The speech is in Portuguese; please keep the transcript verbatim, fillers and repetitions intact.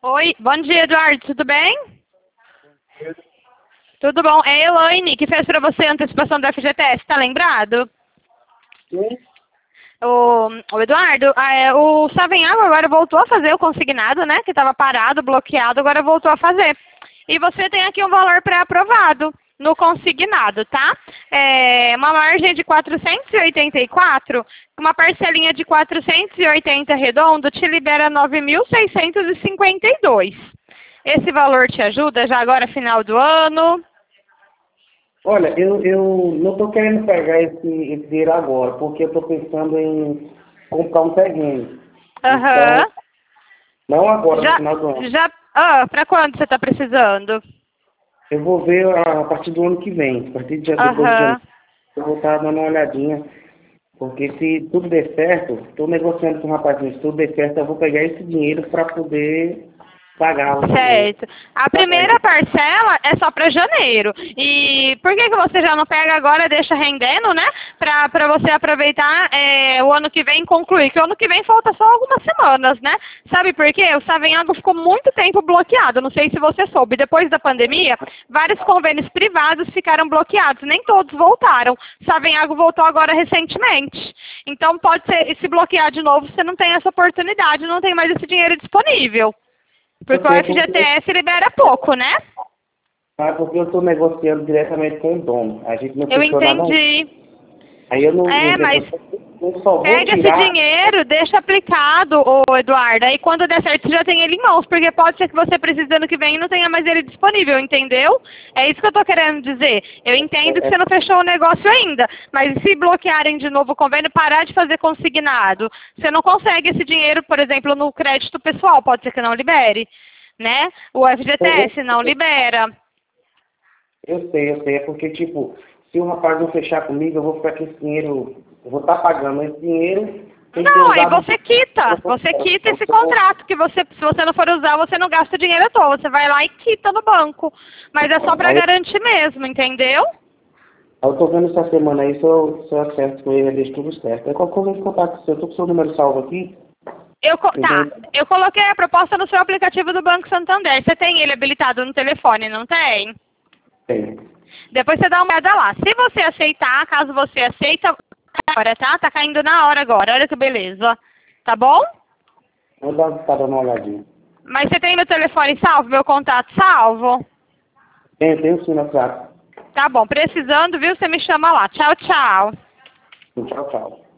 Oi, bom dia, Eduardo, tudo bem? Tudo bom? É a Elaine que fez para você a antecipação do F G T S, tá lembrado? Sim. O, o Eduardo, ah, é, o Savenhago agora voltou a fazer o consignado, né? Que estava parado, bloqueado, agora voltou a fazer. E você tem aqui um valor pré-aprovado no consignado, tá? É uma margem de quatrocentos e oitenta e quatro, uma parcelinha de quatrocentos e oitenta redondo te libera nove mil seiscentos e cinquenta e dois. Esse valor te ajuda já agora final do ano? Olha, eu, eu não estou querendo pegar esse, esse dinheiro agora, porque eu estou pensando em comprar um terreno. Aham. Então, não agora, no Já, final do ano. já, ah, para quando você está precisando? Eu vou ver a, a partir do ano que vem, a partir de depois de janeiro. Aham. Eu vou estar dando uma olhadinha, porque se tudo der certo, estou negociando com o rapazinho, se tudo der certo, eu vou pegar esse dinheiro para poder pagar o, o Certo. A primeira parcela é só para janeiro. E por que, que você já não pega agora e deixa rendendo, né? Para para você aproveitar é, o ano que vem e concluir. Que o ano que vem falta só algumas semanas, né? Sabe por quê? O Savenhago ficou muito tempo bloqueado. Não sei se você soube. Depois da pandemia, vários convênios privados ficaram bloqueados. Nem todos voltaram. O Savenhago voltou agora recentemente. Então pode ser, se bloquear de novo, você não tem essa oportunidade, não tem mais esse dinheiro disponível. Porque o Eu F G T S libera pouco, né? Ah, porque eu estou negociando diretamente com o dono. A gente não Eu fechou nada ainda. entendi. Aí eu não, É, mas eu só vou pega esse tirar. dinheiro, deixa aplicado, ô Eduardo. Aí quando der certo, você já tem ele em mãos. Porque pode ser que você precise ano que vem e não tenha mais ele disponível, entendeu? É isso que eu tô querendo dizer. Eu entendo que É, você não fechou o negócio ainda. Mas se bloquearem de novo o convênio, parar de fazer consignado. Você não consegue esse dinheiro, por exemplo, no crédito pessoal. Pode ser que não libere. Né? O F G T S não libera. eu sei, eu sei. É porque, tipo, se o rapaz não fechar comigo, eu vou ficar com esse dinheiro. Eu vou estar pagando esse dinheiro. Tem que ter Não, aí usado. você quita. Você quita esse contrato que você, se você não for usar, você não gasta o dinheiro à toa. Você vai lá e quita no banco. Mas é só para Aí garantir mesmo, entendeu? eu tô vendo essa semana aí se eu, se eu acerto com ele, eu deixo tudo certo. É qualquer coisa de contato com você. Eu tô com o seu número salvo aqui. Eu, co- tá, Então, eu coloquei a proposta no seu aplicativo do Banco Santander. Você tem ele habilitado no telefone, não tem? tem. Depois você dá uma olhada lá. Se você aceitar, caso você aceita, agora, tá? Tá caindo na hora agora. Olha que beleza. Tá bom? Vou dar tá dando uma olhadinha. Mas você tem meu telefone salvo, meu contato salvo? Tem, tem sim no WhatsApp. Tá bom. Precisando, viu? Você me chama lá. Tchau, tchau. Tchau, tchau.